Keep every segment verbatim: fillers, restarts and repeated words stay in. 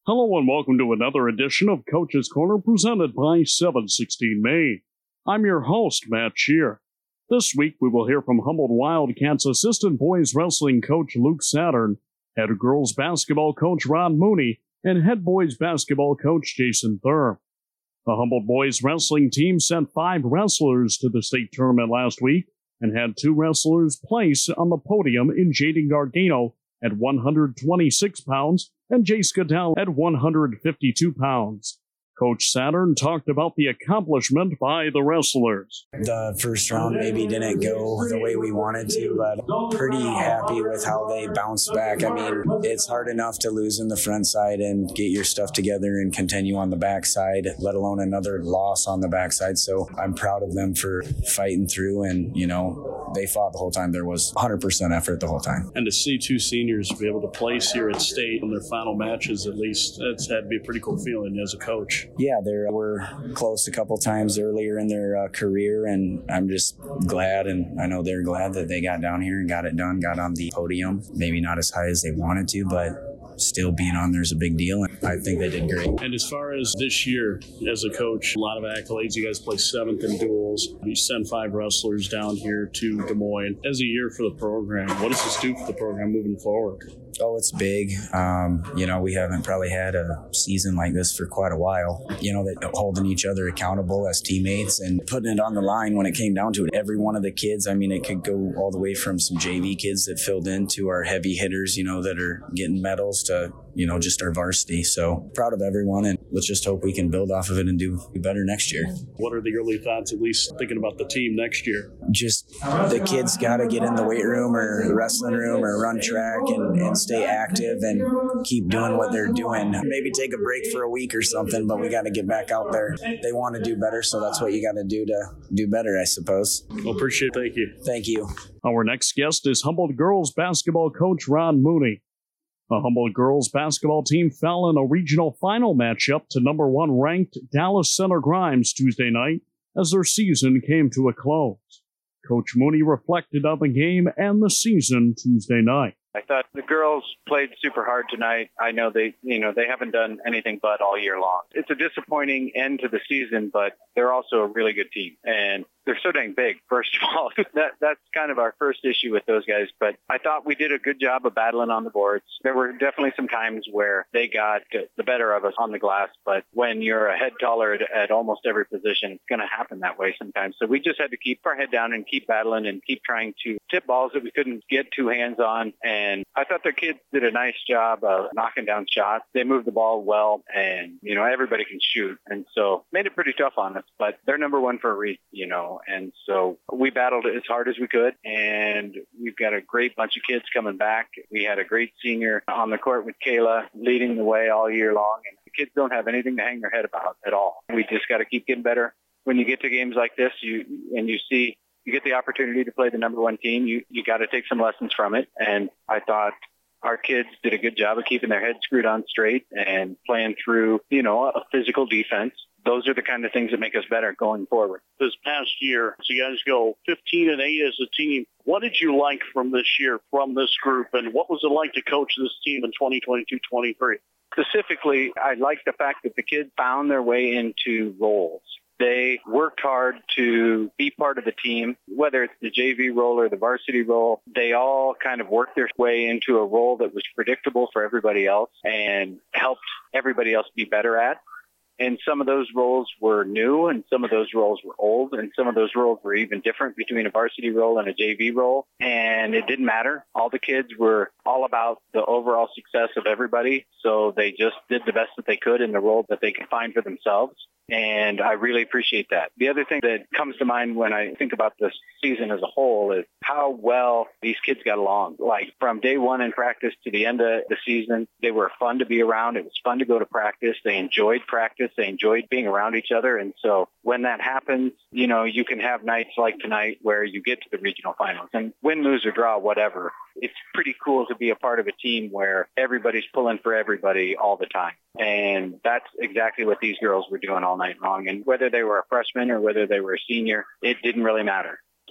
Hello and welcome to another edition of Coach's Corner presented by seven sixteen Main. I'm your host, Matt Shear. This week we will hear from Humboldt Wildcats assistant boys wrestling coach Luke Saturn, head girls basketball coach Ron Mooney, and head boys basketball coach Jason Thurm. The Humboldt boys wrestling team sent five wrestlers to the state tournament last week and had two wrestlers place on the podium in Jaden Gargano at one hundred twenty-six pounds and Jace Goodell at one hundred fifty-two pounds. Coach Saturn talked about the accomplishment by the wrestlers. The first round maybe didn't go the way we wanted to, but pretty happy with how they bounced back. I mean, it's hard enough to lose in the front side and get your stuff together and continue on the backside, let alone another loss on the backside. So I'm proud of them for fighting through, and, you know, they fought the whole time. There was one hundred percent effort the whole time. And to see two seniors be able to place here at state in their final matches, at least, that's had to be a pretty cool feeling as a coach. Yeah, they were close a couple times earlier in their uh, career, and I'm just glad, and I know they're glad that they got down here and got it done, got on the podium. Maybe not as high as they wanted to, but still being on there is a big deal, and I think they did great. And as far as this year, as a coach, a lot of accolades. You guys play seventh in duels. You send five wrestlers down here to Des Moines. As a year for the program, what does this do for the program moving forward? Oh, it's big. Um, you know, we haven't probably had a season like this for quite a while. You know, that holding each other accountable as teammates and putting it on the line when it came down to it. Every one of the kids, I mean, it could go all the way from some J V kids that filled in to our heavy hitters, you know, that are getting medals to, you know, just our varsity. So proud of everyone, and let's just hope we can build off of it and do better next year. What are the early thoughts, at least thinking about the team next year? Just the kids got to get in the weight room or the wrestling room or run track and, and stay active and keep doing what they're doing. Maybe take a break for a week or something, but we got to get back out there. They want to do better, so that's what you got to do to do better, I suppose. Well, appreciate it. Thank you. Thank you. Our next guest is Humboldt girls basketball coach Ron Mooney. The Humboldt girls basketball team fell in a regional final matchup to number one ranked Dallas Center Grimes Tuesday night as their season came to a close. Coach Mooney reflected on the game and the season Tuesday night. I thought the girls played super hard tonight. I know they, you know, they haven't done anything but all year long. It's a disappointing end to the season, but they're also a really good team. And they're so dang big, first of all. that That's kind of our first issue with those guys. But I thought we did a good job of battling on the boards. There were definitely some times where they got the better of us on the glass. But when you're a head taller at, at almost every position, it's going to happen that way sometimes. So we just had to keep our head down and keep battling and keep trying to tip balls that we couldn't get two hands on. And I thought the kids did a nice job of knocking down shots. They moved the ball well, and, you know, everybody can shoot. And so made it pretty tough on us. But they're number one for a reason, you know. And so we battled it as hard as we could, and we've got a great bunch of kids coming back. We had a great senior on the court with Kayla leading the way all year long, and the kids don't have anything to hang their head about at all. We just got to keep getting better. When you get to games like this, you and you see you get the opportunity to play the number one team, you, you got to take some lessons from it. And I thought our kids did a good job of keeping their heads screwed on straight and playing through, you know, a physical defense. Those are the kind of things that make us better going forward. This past year, so you guys go fifteen and eight as a team. What did you like from this year, from this group, and what was it like to coach this team in twenty twenty-two twenty-three? Specifically, I like the fact that the kids found their way into roles. They worked hard to be part of the team, whether it's the J V role or the varsity role. They all kind of worked their way into a role that was predictable for everybody else and helped everybody else be better at. And some of those roles were new, and some of those roles were old, and some of those roles were even different between a varsity role and a J V role. And it didn't matter. All the kids were all about the overall success of everybody, so they just did the best that they could in the role that they could find for themselves. And I really appreciate that. The other thing that comes to mind when I think about this season as a whole is how well these kids got along. Like from day one in practice to the end of the season, they were fun to be around. It was fun to go to practice. They enjoyed practice. They enjoyed being around each other. And so when that happens, you know, you can have nights like tonight where you get to the regional finals and win, lose, or draw, whatever. It's pretty cool to be a part of a team where everybody's pulling for everybody all the time. And that's exactly what these girls were doing all night long. And whether they were a freshman or whether they were a senior, it didn't really matter.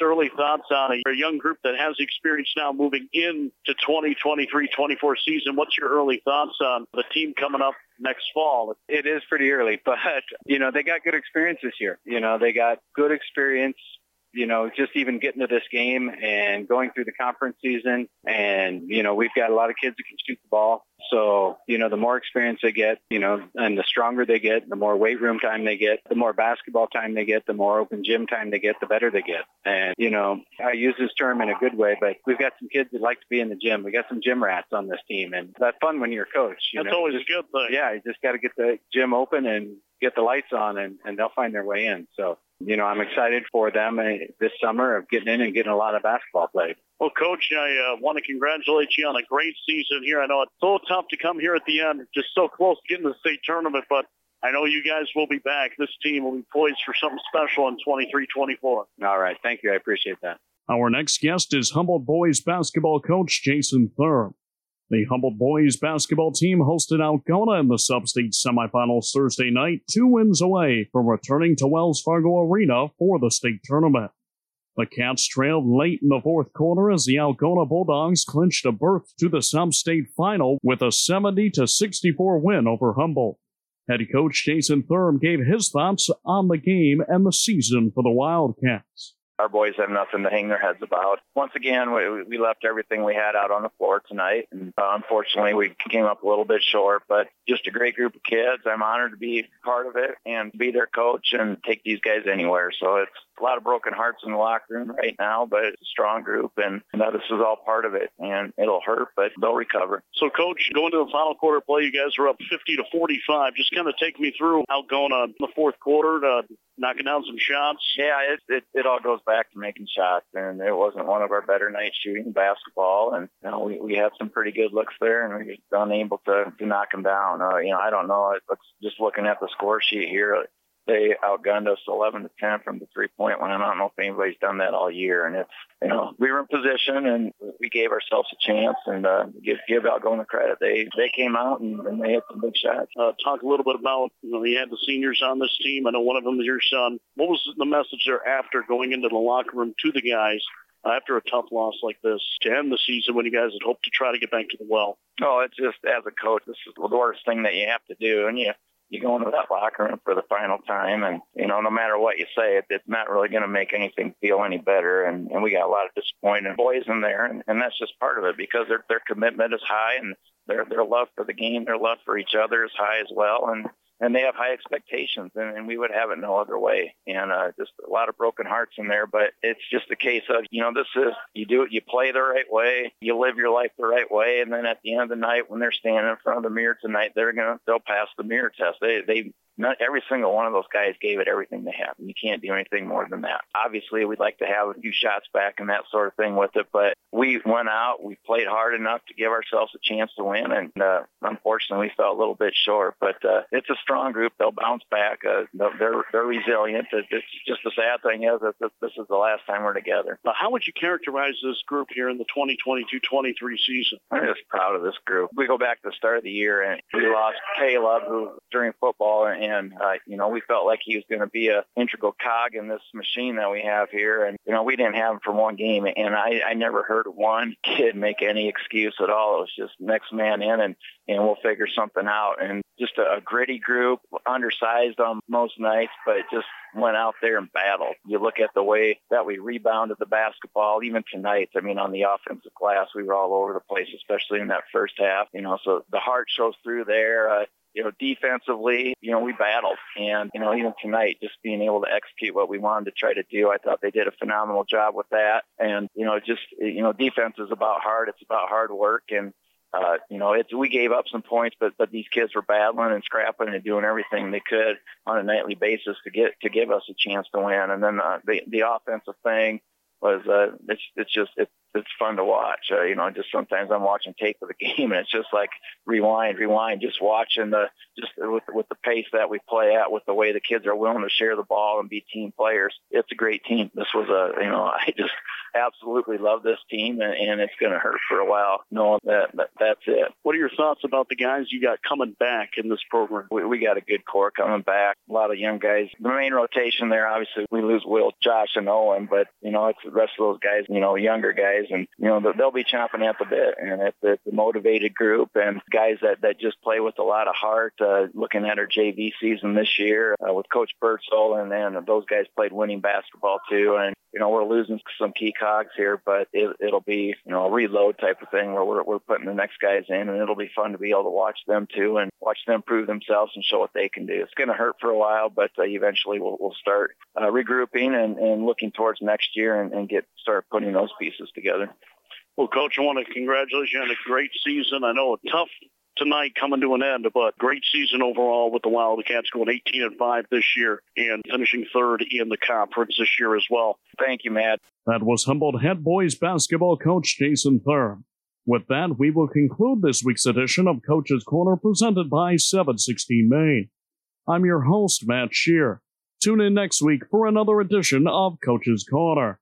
early thoughts on a, a young group that has experience now moving into twenty twenty-three twenty-four season? What's your early thoughts on the team coming up next fall? It is pretty early, but, you know, they got good experience this year. You know, they got good experience, you know, just even getting to this game and going through the conference season. And, you know, we've got a lot of kids that can shoot the ball. So, you know, the more experience they get, you know, and the stronger they get, the more weight room time they get, the more basketball time they get, the more open gym time they get, the better they get. And, you know, I use this term in a good way, but we've got some kids that like to be in the gym. We got some gym rats on this team, and that's fun when you're a coach. You That's know? always just, a good thing. Yeah, you just got to get the gym open and get the lights on, and, and they'll find their way in. So, you know, I'm excited for them uh, this summer of getting in and getting a lot of basketball played. Well, Coach, I uh, want to congratulate you on a great season here. I know it's so tough to come here at the end, just so close to getting to the state tournament, but I know you guys will be back. This team will be poised for something special in twenty-three twenty-four. All right. Thank you. I appreciate that. Our next guest is Humboldt boys basketball coach Jason Thurm. The Humboldt boys basketball team hosted Algona in the sub-state semifinals Thursday night, two wins away from returning to Wells Fargo Arena for the state tournament. The Cats trailed late in the fourth quarter as the Algona Bulldogs clinched a berth to the sub-state final with a seventy to sixty-four win over Humboldt. Head coach Jason Thurm gave his thoughts on the game and the season for the Wildcats. Our boys have nothing to hang their heads about. Once again, we, we left everything we had out on the floor tonight, and uh, unfortunately we came up a little bit short, but just a great group of kids. I'm honored to be part of it and be their coach and take these guys anywhere. So it's a lot of broken hearts in the locker room right now, but it's a strong group, and you know, this is all part of it, and it'll hurt, but they'll recover. So, Coach, going to the final quarter play, you guys are up fifty to forty-five. Just kind of take me through Algona in the fourth quarter, uh, knocking down some shots. Yeah, it, it it all goes back to making shots, and it wasn't one of our better nights shooting basketball, and you know, we, we had some pretty good looks there, and we were just unable to, to knock them down. Uh, you know, I don't know. It's just looking at the score sheet here, they outgunned us eleven to ten from the three-point line. I don't know if anybody's done that all year. And it's, you know, we were in position and we gave ourselves a chance, and uh, give give Algona credit. They they came out and, and they hit some big shots. Uh, talk a little bit about, you know, you had the seniors on this team. I know one of them is your son. What was the message there after going into the locker room to the guys after a tough loss like this to end the season when you guys had hoped to try to get back to the well? Oh, it's just, as a coach, this is the worst thing that you have to do. And you you go into that locker room for the final time, and, you know, no matter what you say, it, it's not really going to make anything feel any better. And, and we got a lot of disappointed boys in there, and, and that's just part of it, because their their commitment is high, and their their love for the game, their love for each other is high as well. And And they have high expectations, and, and we would have it no other way. And uh, just a lot of broken hearts in there. But it's just a case of, you know, this is, you do it, you play the right way, you live your life the right way, and then at the end of the night, when they're standing in front of the mirror tonight, they're gonna they'll pass the mirror test. They they not every single one of those guys gave it everything they have, and you can't do anything more than that. Obviously, we'd like to have a few shots back and that sort of thing with it, but we went out, we played hard enough to give ourselves a chance to win, and uh, unfortunately, we fell a little bit short. But uh, it's a strong group. They'll bounce back. Uh, they're they're resilient. It's just the sad thing is that this is the last time we're together. Now, how would you characterize this group here in the twenty twenty-two twenty-three season? I'm just proud of this group. We go back to the start of the year, and we lost Caleb, who during football, and uh, you know, we felt like he was going to be an integral cog in this machine that we have here. And you know, we didn't have him for one game, and I, I never heard one kid make any excuse at all. It was just next man in, and and we'll figure something out. And just a, a gritty group, undersized on most nights, but just went out there and battled. You look at the way that we rebounded the basketball, even tonight. I mean, on the offensive glass, we were all over the place, especially in that first half. You know, so the heart shows through there. Uh, You know, defensively, you know, we battled. And, you know, even tonight, just being able to execute what we wanted to try to do, I thought they did a phenomenal job with that. And, you know, just, you know, defense is about hard. It's about hard work. And, uh, you know, it's, we gave up some points, but, but these kids were battling and scrapping and doing everything they could on a nightly basis to get, to give us a chance to win. And then uh, the, the offensive thing was, uh, it's, it's just, it's, it's fun to watch. Uh, you know, just sometimes I'm watching tape of the game, and it's just like rewind, rewind, just watching the, just with, with the pace that we play at, with the way the kids are willing to share the ball and be team players. It's a great team. This was a, you know, I just, absolutely love this team, and, and it's going to hurt for a while knowing that, that that's it. What are your thoughts about the guys you got coming back in this program? We, we got a good core coming back, a lot of young guys. The main rotation there, obviously, we lose Will, Josh, and Owen, but, you know, it's the rest of those guys, you know, younger guys, and, you know, they'll be chomping at the bit, and it's, it's a motivated group and guys that, that just play with a lot of heart. Uh, looking at our J V season this year uh, with Coach Birdsall, and then those guys played winning basketball too, and, you know, we're losing some key cogs here, but it, it'll be, you know, a reload type of thing where we're, we're putting the next guys in, and it'll be fun to be able to watch them too and watch them prove themselves and show what they can do. It's going to hurt for a while, but uh, eventually we'll, we'll start uh, regrouping and, and looking towards next year and, and get start putting those pieces together. Well, Coach, I want to congratulate you on a great season. I know a tough tonight coming to an end, but great season overall with the Wildcats going eighteen and five this year and finishing third in the conference this year as well. Thank you, Matt. That was Humboldt head boys basketball coach Jason Thurm. With that, we will conclude this week's edition of Coach's Corner presented by seven sixteen Maine. I'm your host, Matt Shear. Tune in next week for another edition of Coach's Corner.